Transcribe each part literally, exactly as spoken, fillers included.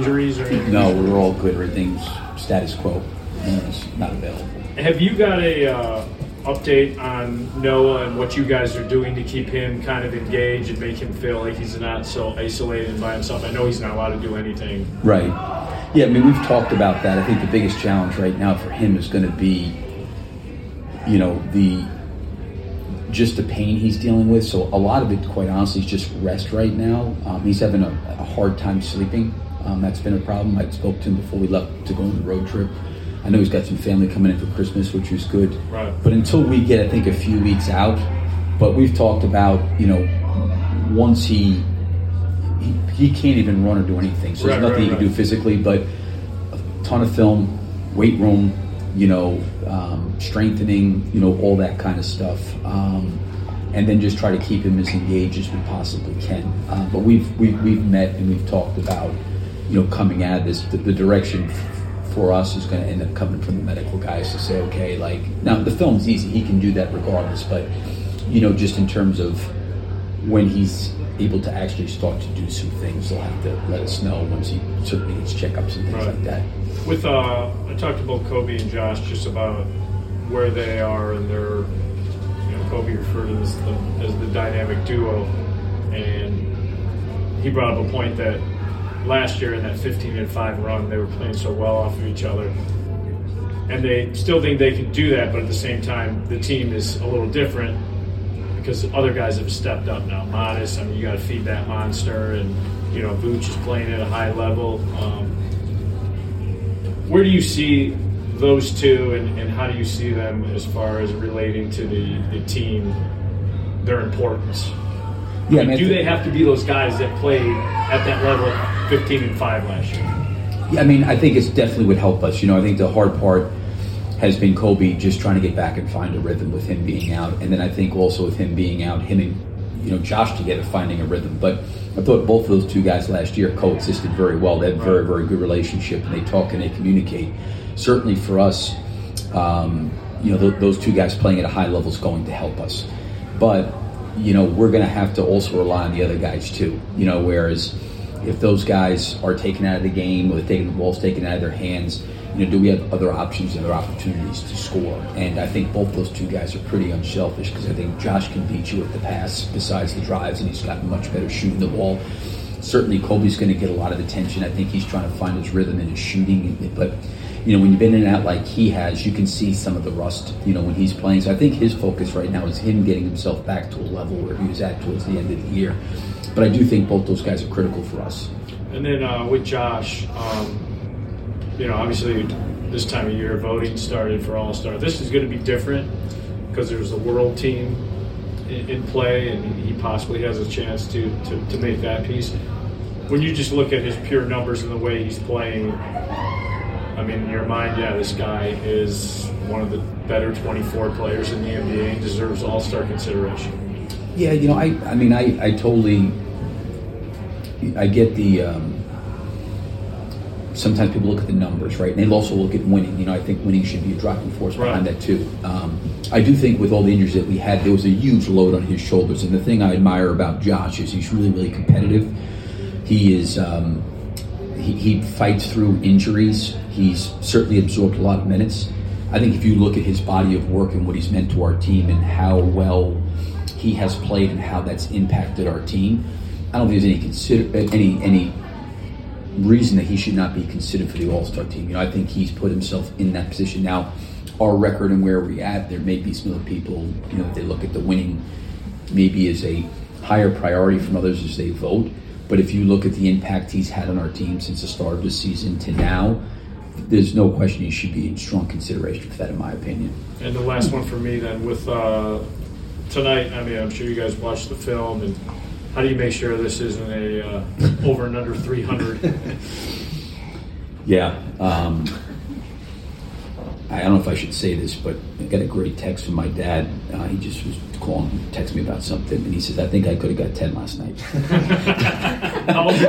injuries or anything? No, we're all good. Everything's status quo. It's not available. Have you got a uh, update on Noah and what you guys are doing to keep him kind of engaged and make him feel like he's not so isolated by himself? I know he's not allowed to do anything. Right. Yeah, I mean, we've talked about that. I think the biggest challenge right now for him is going to be, you know, the just the pain he's dealing with. So a lot of it, quite honestly, is just rest right now. Um, he's having a, a hard time sleeping. Um, that's been a problem. I spoke to him before we left to go on the road trip. I know he's got some family coming in for Christmas, which is good. Right. But until we get, I think, a few weeks out, but we've talked about, you know, once he he, he can't even run or do anything. So right, there's nothing right, he can right. do physically, but a ton of film, weight room, you know, um, strengthening, you know, all that kind of stuff. Um, and then just try to keep him as engaged as we possibly can. Uh, but we've, we've, we've met and we've talked about, you know, coming out of this, the, the direction for us is going to end up coming from the medical guys to say, okay, like, now the film's easy, he can do that regardless, but, you know, just in terms of when he's able to actually start to do some things, they'll have to let us know once he certainly gets checkups and things Right. like that. With uh, I talked about Kobe and Josh just about where they are and their, you know, Kobe referred to them as the, as the dynamic duo, and he brought up a point that last year in that fifteen and five run, they were playing so well off of each other. And they still think they can do that, but at the same time, the team is a little different because other guys have stepped up now. Modest, I mean, you got to feed that monster, and, you know, Vooch is playing at a high level. Um, where do you see those two, and, and how do you see them as far as relating to the, the team, their importance? Yeah, I mean, I mean, do they have to be those guys that played at that level at fifteen and five last year? Yeah, I mean, I think it definitely would help us. You know, I think the hard part has been Kobe just trying to get back and find a rhythm with him being out. And then I think also with him being out, him and, you know, Josh together finding a rhythm. But I thought both of those two guys last year coexisted very well. They have a very, very good relationship, and they talk and they communicate. Certainly for us, um, you know, th- those two guys playing at a high level is going to help us. But, you know, we're going to have to also rely on the other guys too. You know, whereas if those guys are taken out of the game or taking the ball's taken out of their hands, you know, do we have other options and other opportunities to score? And I think both those two guys are pretty unselfish, because I think Josh can beat you at the pass besides the drives, and he's gotten much better shooting the ball. Certainly Kobe's going to get a lot of attention. I think he's trying to find his rhythm in his shooting. But, you know, when you've been in and out like he has, you can see some of the rust, you know, when he's playing. So I think his focus right now is him getting himself back to a level where he was at towards the end of the year. But I do think both those guys are critical for us. And then uh, with Josh, um, you know, obviously this time of year voting started for All-Star. This is going to be different because there's a world team in, in play, and he possibly has a chance to, to, to make that piece. When you just look at his pure numbers and the way he's playing, I mean, in your mind, yeah, this guy is one of the better twenty-four players in the N B A and deserves All-Star consideration. Yeah, you know, I, I mean, I, I totally, I get the, um, sometimes people look at the numbers, right? And they also look at winning. You know, I think winning should be a driving force behind Right. that too. Um, I do think with all the injuries that we had, there was a huge load on his shoulders. And the thing I admire about Josh is he's really, really competitive. He is, um, he, he fights through injuries. He's certainly absorbed a lot of minutes. I think if you look at his body of work and what he's meant to our team and how well he has played and how that's impacted our team, I don't think there's any consider any any reason that he should not be considered for the All-Star team. You know, I think he's put himself in that position. Now, our record and where we're at, there may be some other people, you know, if they look at the winning maybe as a higher priority from others as they vote. But if you look at the impact he's had on our team since the start of the season to now, there's no question he should be in strong consideration for that, in my opinion. And the last one for me then, with uh, tonight, I mean, I'm sure you guys watched the film, and how do you make sure this isn't a uh, over and under three hundred? Yeah. Um, I don't know if I should say this, but I got a great text from my dad. Uh, he just was calling, texting me about something, and he says, I think I could have got ten last night. How old's your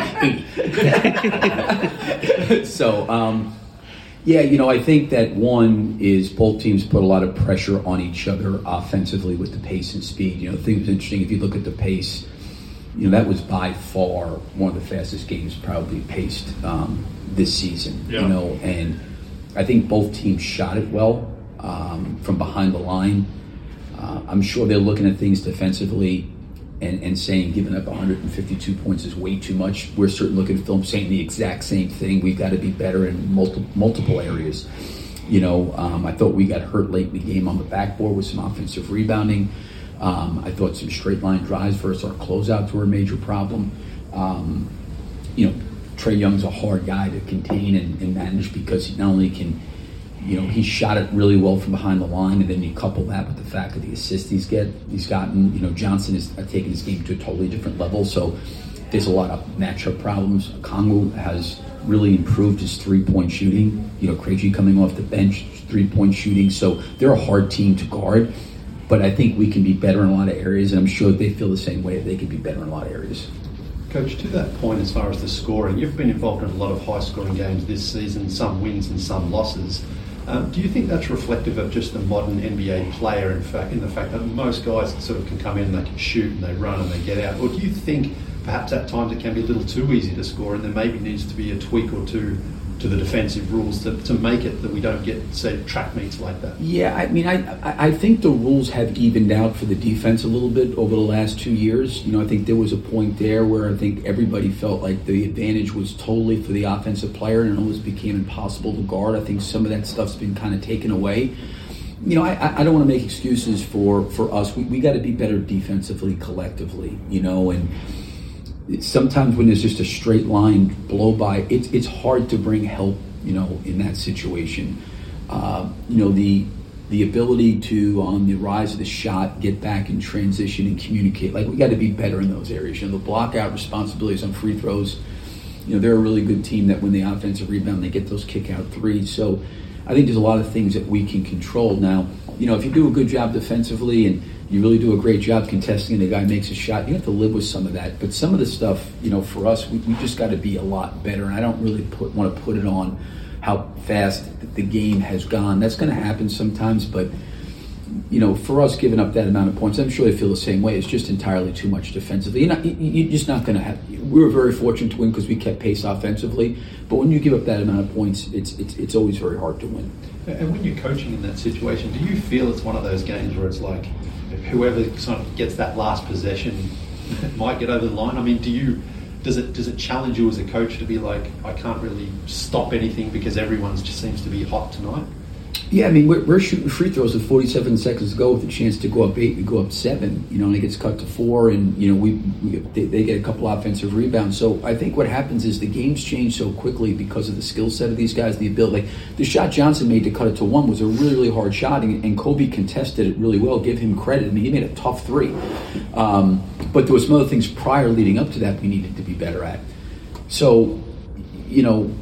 dad now? So, um, yeah, you know, I think that one is both teams put a lot of pressure on each other offensively with the pace and speed. You know, the thing that's interesting, if you look at the pace, you know, that was by far one of the fastest games probably paced um, this season. Yeah. You know, and I think both teams shot it well um, from behind the line. Uh, I'm sure they're looking at things defensively and, and saying giving up one hundred fifty-two points is way too much. We're certainly looking at film saying the exact same thing. We've got to be better in multiple multiple areas. You know, um, I thought we got hurt late in the game on the backboard with some offensive rebounding. Um, I thought some straight line drives versus our closeouts were a major problem. Um, you know, Trae Young's a hard guy to contain and, and manage because he not only can, you know, he shot it really well from behind the line, and then you couple that with the fact of the assists he's get he's gotten. You know, Johnson has taken his game to a totally different level, so there's a lot of matchup problems. Okongwu has really improved his three-point shooting. You know, Krejci coming off the bench, three-point shooting. So they're a hard team to guard, but I think we can be better in a lot of areas, and I'm sure they feel the same way. They can be better in a lot of areas. Coach, to that point as far as the scoring, you've been involved in a lot of high-scoring games this season, some wins and some losses. Um, do you think that's reflective of just the modern N B A player, in fact, in the fact that most guys sort of can come in and they can shoot and they run and they get out? Or do you think perhaps at times it can be a little too easy to score and there maybe needs to be a tweak or two to the defensive rules to, to make it that we don't get, say, track meets like that? Yeah, I mean, I I think the rules have evened out for the defense a little bit over the last two years. You know, I think there was a point there where I think everybody felt like the advantage was totally for the offensive player and it almost became impossible to guard. I think some of that stuff's been kind of taken away. You know, I, I don't want to make excuses for, for us. We, we got to be better defensively collectively, you know, and sometimes when there's just a straight line blow by, it's it's hard to bring help, you know, in that situation. Uh, you know, the the ability to, on the rise of the shot, get back in transition and communicate. Like, we got to be better in those areas. You know, the block out responsibilities on free throws, you know, they're a really good team that when the offensive rebound, they get those kick out threes. So I think there's a lot of things that we can control. Now, you know, if you do a good job defensively and you really do a great job contesting and the guy makes a shot, you have to live with some of that. But some of the stuff, you know, for us, we, we just got to be a lot better. And I don't really put, want to put it on how fast the game has gone. That's going to happen sometimes. But, you know, for us giving up that amount of points, I'm sure they feel the same way. It's just entirely too much defensively. You're, not, you're just not going to have – we were very fortunate to win because we kept pace offensively. But when you give up that amount of points, it's it's it's always very hard to win. And when you're coaching in that situation, do you feel it's one of those games where it's like – whoever sort of gets that last possession might get over the line? I mean, do you does it does it challenge you as a coach to be like, I can't really stop anything because everyone just seems to be hot tonight? Yeah, I mean, we're, we're shooting free throws with forty-seven seconds to go with a chance to go up eight, we go up seven, you know, and it gets cut to four, and, you know, we, we they, they get a couple offensive rebounds. So I think what happens is the games change so quickly because of the skill set of these guys, the ability. Like, the shot Johnson made to cut it to one was a really, really hard shot, and, and Kobe contested it really well. Give him credit. I mean, he made a tough three. Um, but there was some other things prior leading up to that we needed to be better at. So, you know,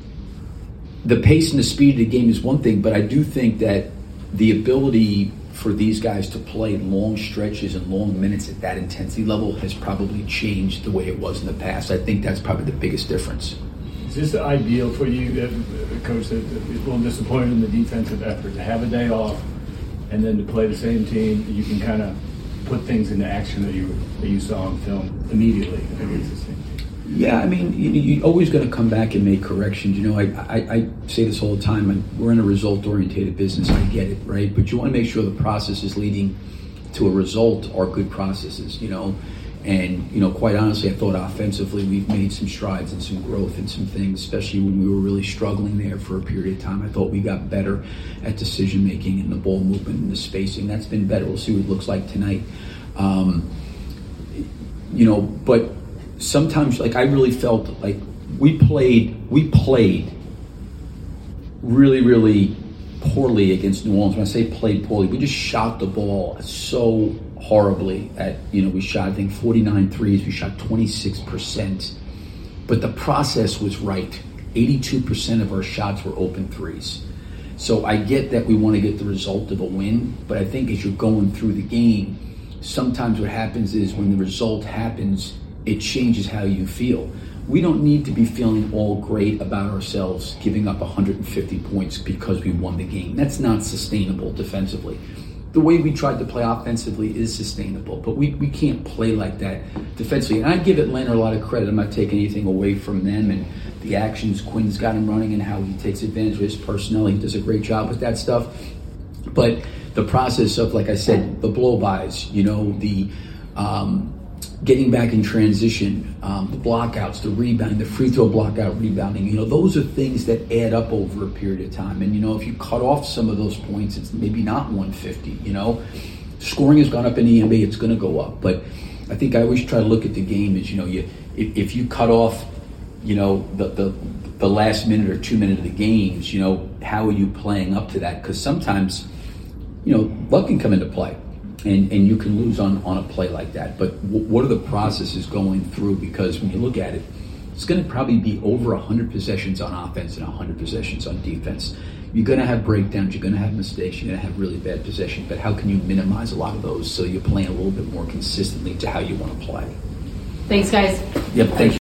the pace and the speed of the game is one thing, but I do think that the ability for these guys to play long stretches and long minutes at that intensity level has probably changed the way it was in the past. I think that's probably the biggest difference. Is this ideal for you, uh, Coach, that is a little disappointed in the defensive effort, to have a day off and then to play the same team? You can kind of put things into action that you that you saw on film immediately against the same team. Yeah, I mean, you, you're always going to come back and make corrections. You know, I, I, I say this all the time. And we're in a result-oriented business. I get it, right? But you want to make sure the processes leading to a result are good processes, you know. And, you know, quite honestly, I thought offensively we've made some strides and some growth and some things, especially when we were really struggling there for a period of time. I thought we got better at decision-making and the ball movement and the spacing. That's been better. We'll see what it looks like tonight. Um, you know, but sometimes, like, I really felt like we played, we played really, really poorly against New Orleans. When I say played poorly, we just shot the ball so horribly. At, you know, we shot, I think, forty-nine threes. We shot twenty-six percent. But the process was right. eighty-two percent of our shots were open threes. So I get that we want to get the result of a win, but I think as you're going through the game, sometimes what happens is when the result happens, it changes how you feel. We don't need to be feeling all great about ourselves giving up one hundred fifty points because we won the game. That's not sustainable defensively. the way we tried to play offensively is sustainable, but we, we can't play like that defensively. And I give Atlanta a lot of credit. I'm not taking anything away from them and the actions Quinn's got him running and how he takes advantage of his personnel. He does a great job with that stuff. But the process of, like I said, the blow-bys, you know, the um, getting back in transition, um, the blockouts, the rebounding, the free throw blockout rebounding, you know, those are things that add up over a period of time. And, you know, if you cut off some of those points, it's maybe not one fifty, you know. Scoring has gone up in the N B A, it's going to go up. But I think I always try to look at the game as, you know, you if, if you cut off, you know, the, the the last minute or two minute of the games, you know, how are you playing up to that? Because sometimes, you know, luck can come into play. And, and you can lose on, on a play like that. But w- what are the processes going through? Because when you look at it, it's going to probably be over one hundred possessions on offense and one hundred possessions on defense. You're going to have breakdowns. You're going to have mistakes. You're going to have really bad possessions. But how can you minimize a lot of those so you're playing a little bit more consistently to how you want to play? Thanks, guys. Yep, thanks.